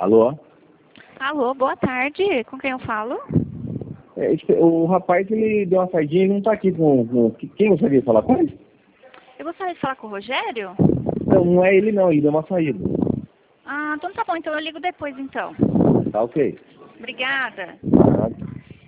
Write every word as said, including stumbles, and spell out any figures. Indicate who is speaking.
Speaker 1: Alô?
Speaker 2: Alô, boa tarde. Com quem eu falo?
Speaker 1: É, esse- o rapaz, ele deu uma saidinha e não tá aqui com, com... Quem gostaria de falar com ele?
Speaker 2: Eu gostaria de falar com o Rogério?
Speaker 1: Não, não é ele não, ele deu uma saída.
Speaker 2: Ah, então tá bom. Então eu ligo depois, então.
Speaker 1: Tá ok.
Speaker 2: Obrigada.